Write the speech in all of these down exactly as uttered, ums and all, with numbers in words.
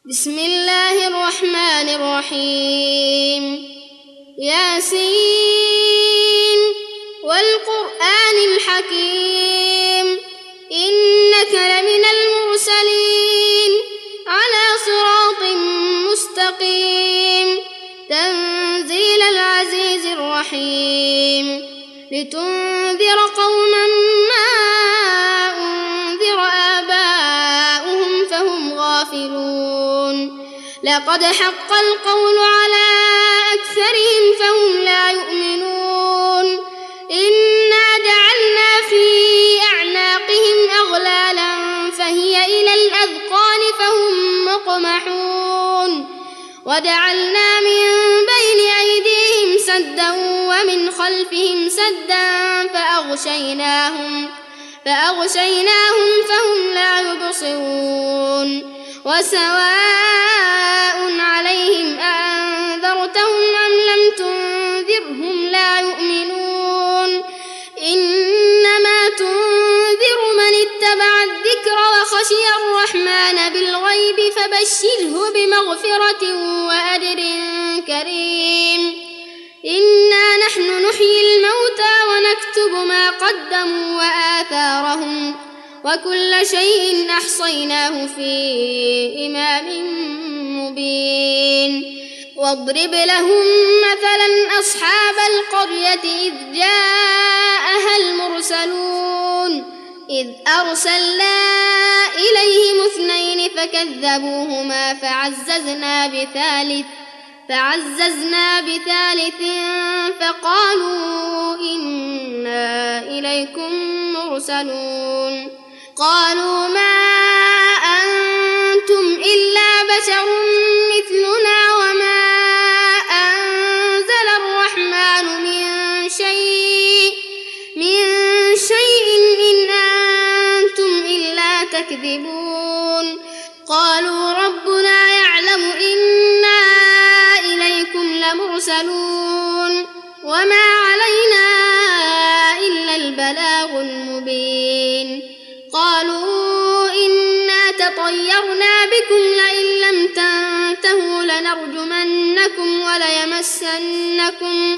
بسم الله الرحمن الرحيم. ياسين والقرآن الحكيم إنك لمن المرسلين على صراط مستقيم تنزيل العزيز الرحيم لتنذر قوما ما أنذر آباؤهم فهم غافلون لقد حق القول على أكثرهم فهم لا يؤمنون إنا جعلنا في أعناقهم أغلالا فهي إلى الأذقان فهم مقمحون وجعلنا من بين أيديهم سدا ومن خلفهم سدا فأغشيناهم فأغشيناهم فهم لا يبصرون وسواء عليهم أأنذرتهم أم لم تنذرهم لا يؤمنون إنما تنذر من اتبع الذكر وخشي الرحمن بالغيب فبشره بمغفرة وأجر كريم. إنا نحن نحيي الموتى ونكتب ما قدموا وآثارهم وكل شيء أحصيناه في إمام مبين. واضرب لهم مثلا أصحاب القرية إذ جاءها المرسلون إذ أرسلنا إليهم اثنين فكذبوهما فعززنا بثالث فعززنا بثالث فقالوا إنا إليكم مرسلون قالوا ما أنتم إلا بشر مثلنا وما أنزل الرحمن من شيء من شيء إن أنتم إلا تكذبون قالوا ربنا يعلم إنا إليكم لمرسلون وما علينا إلا البلاغ المبين. قالوا إنا تطيرنا بكم لئن لم تنتهوا لنرجمنكم وليمسنكم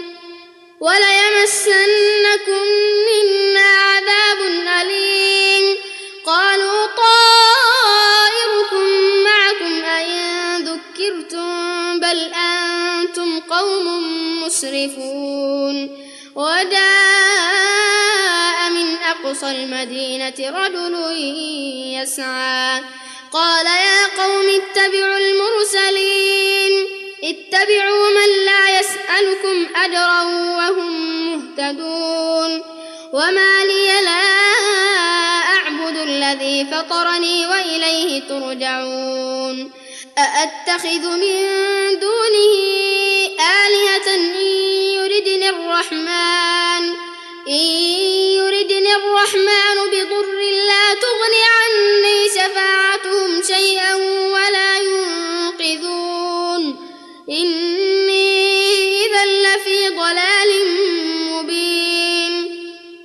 وليمسنكم منا عذاب أليم. قالوا طائركم معكم أئن ذكرتم بل أنتم قوم مسرفون. وجاء من أقصى المدينة رجل يسعى قال يا قوم اتبعوا المرسلين اتبعوا من لا يسألكم أجرا وهم مهتدون. وما لي لا أعبد الذي فطرني وإليه ترجعون. أأتخذ من دونه آلهة إن يردني الرحمن إن يردني الرحمن بضر لا تغني عني شفاعتهم شيئا ولا ينقذون إني إذا لفي ضلال مبين.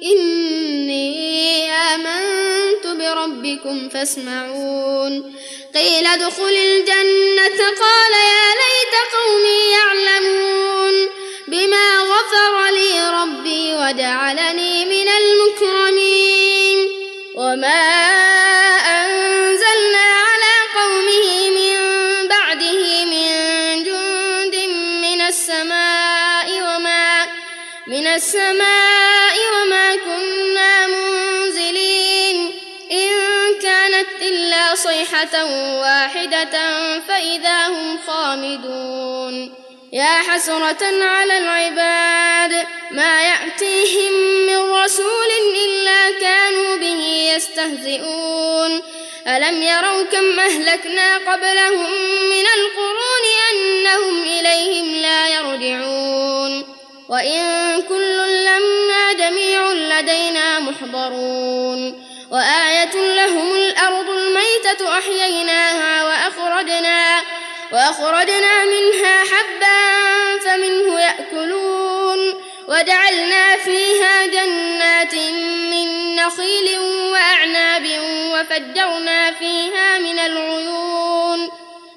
إني آمنت بربكم فاسمعون. قيل ادخل الجنة قال يا ليت قومي يعلمون بما غفر لي ربي وجعلني من المكرمين. وما أنزلنا على قومه من بعده من جند من السماء وما من السماء وما كنا منزلين إن كانت إلا صيحة واحدة فإذا هم خامدون. يا حسرة على العباد ما يأتيهم من رسول إلا كانوا به يستهزئون. ألم يروا كم أهلكنا قبلهم من القرون أنهم إليهم لا يرجعون. وإن كل لما جميع لدينا محضرون. وآية لهم الأرض الميتة أحييناها وأخرجنا وأخرجنا منها حبا فمنه يأكلون. وجعلنا فيها جنات من نخيل وأعناب وفجرنا فيها من العيون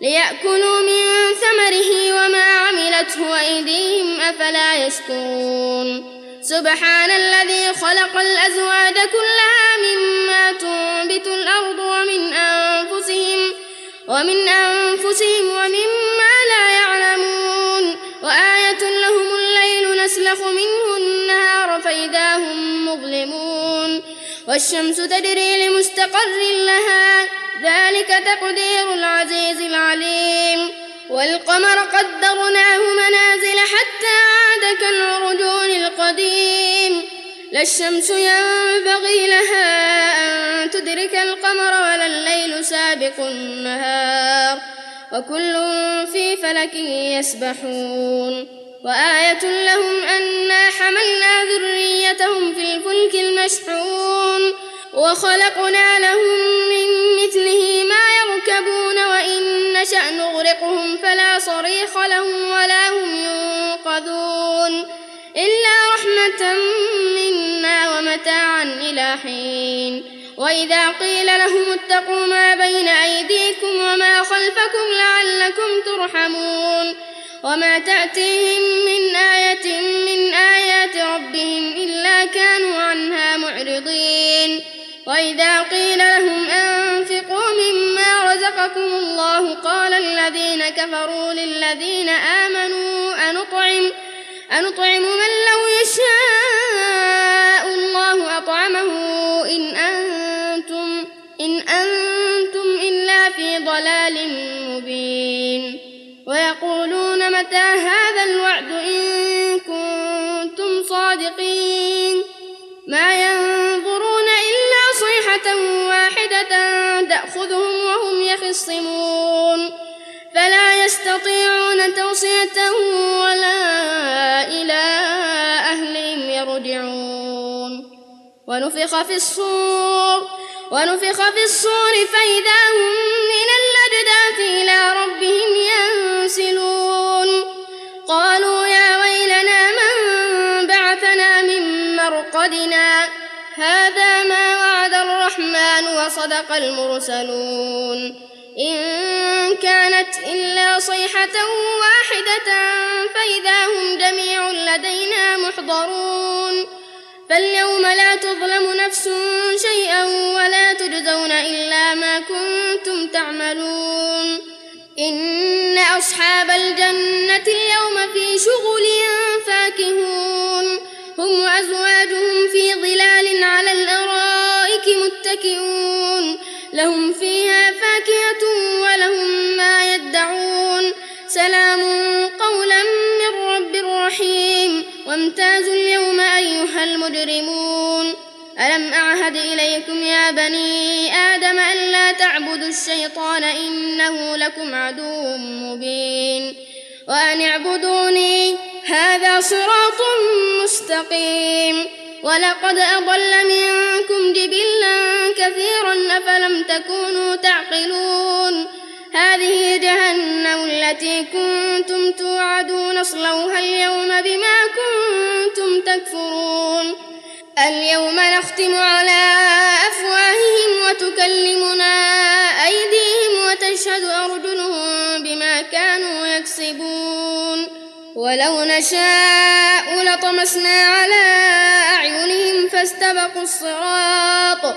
ليأكلوا من ثمره وما عملته أيديهم أفلا يشكرون سبحان الذي خلق الأزواج كلها مما تنبت الأرض ومن أنفسهم ومن أنفسهم ومما لا يعلمون وآية لهم الليل نسلخ منه النهار فإذا هم مظلمون والشمس تجري لمستقر لها ذلك تقدير العزيز العليم والقمر قدرناه منازل حتى عاد كالعرجون القديم لا الشمس ينبغي لها أن تدرك القمر ولا الليل سابق النهار وكل في فلك يسبحون وآية لهم أنا حملنا ذريتهم في الفلك المشحون وخلقنا لهم من مثله ما يركبون وإن نشأ نغرقهم فلا صريخ لهم ولا هم ينقذون إلا رحمة منا ومتاعا إلى حين وإذا قيل لهم اتقوا ما بين أيديكم وما خلفكم لعلكم ترحمون وما تأتيهم من آية من آيات ربهم إلا كانوا عنها معرضين وإذا قيل لهم أنفقوا مما رزقكم الله قال الذين كفروا للذين آمنوا أنطعم أنطعم من لو يشاء الله أطعمه إن أنتم إن أنتم إلا في ضلال مبين ويقولون متى هذا الوعد إن كنتم صادقين ما ينظرون إلا صيحة واحدة تأخذهم وهم يخصمون فلا يستطيعون توصية ولا إلى أهلهم يرجعون ونفخ في الصور ونفخ في الصور فإذا هم من الأجداث إلى ربهم ينسلون قالوا يا ويلنا من بعثنا من مرقدنا هذا ما وعد الرحمن وصدق المرسلون إن كانت إلا صيحة واحدة فإذا هم جميع لدينا محضرون فاليوم لا تظلم نفس شيئا ولا تجزون إلا ما كنتم تعملون إن أصحاب الجنة اليوم في شغل فاكهون هم وأزواجهم في ظلال على الأرائك متكئون لهم فيها فاكهة ولهم ما يدعون سلام قولا من رب رحيم وامتازوا اليوم أيها المجرمون ألم أعهد إليكم يا بني آدم ألا تعبدوا الشيطان إنه لكم عدو مبين وأن اعبدوني هذا صراط مستقيم ولقد أضل منكم جبلا كثيرا أفلم تكونوا تعقلون هذه جهنم التي كنتم توعدون اصلوها اليوم بما كنتم تكفرون اليوم نختم على أفواههم وتكلمنا أيديهم وتشهد أرجلهم بما كانوا يكسبون ولو نشاء لطمسنا على أعينهم فاستبقوا الصراط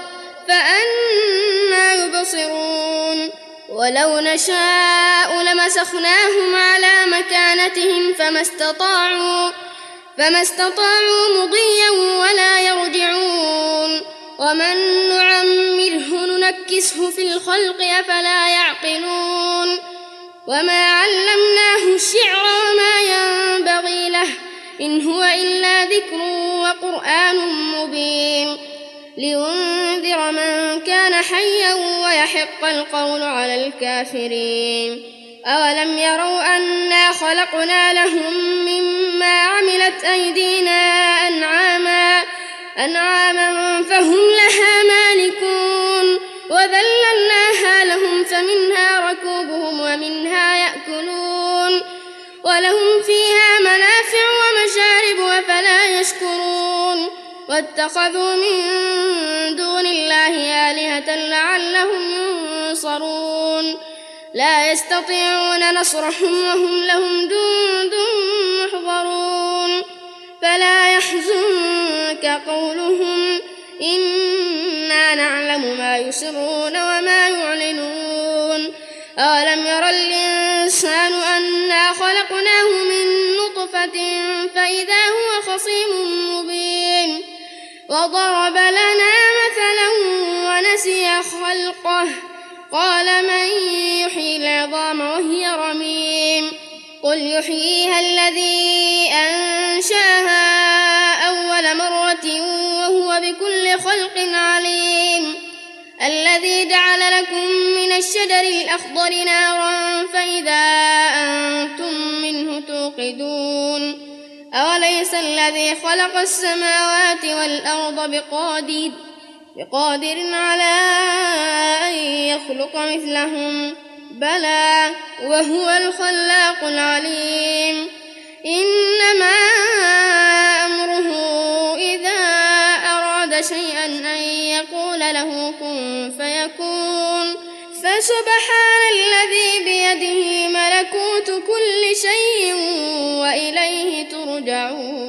فأنى يبصرون ولو نشاء لمسخناهم على مكانتهم فما استطاعوا فما استطاعوا مضيا ولا يرجعون ومن نعمره ننكسه في الخلق أفلا يعقلون وما علمناه الشعر وما ينبغي له إن هو إلا ذكر وقرآن مبين لينذر من كان حيا ويحق القول على الكافرين أولم يروا أنا خلقنا لهم مما عملت أيدينا أنعاما أنعاما فهم لها مالكون وذللناها لهم فمنها ركوبهم ومنها يأكلون ولهم فيها منافع ومشارب أفلا يشكرون واتخذوا من دون الله آلهة لعلهم ينصرون لا يستطيعون نصرهم وهم لهم جند محضرون فلا يحزنك قولهم إنا نعلم ما يسرون وما يعلنون أولم ير الإنسان أنا خلقناه من نطفة فإذا هو خصيم مبين وضرب لنا مثلا ونسي خلقه قال من يحيي العظام وهي رميم قل يحييها الذي أنشأها أول مرة وهو بكل خلق عليم الذي جعل لكم من الشجر الأخضر نارا فإذا أنتم منه توقدون أوليس الذي خلق السماوات والأرض بقادر بقادر على أن يخلق مثلهم بلى وهو الخلاق العليم إنما أمره إذا أراد شيئا أن يقول له كن فيكون فسبحان الذي بيده ملكوت كل شيء وإليه ترجعون.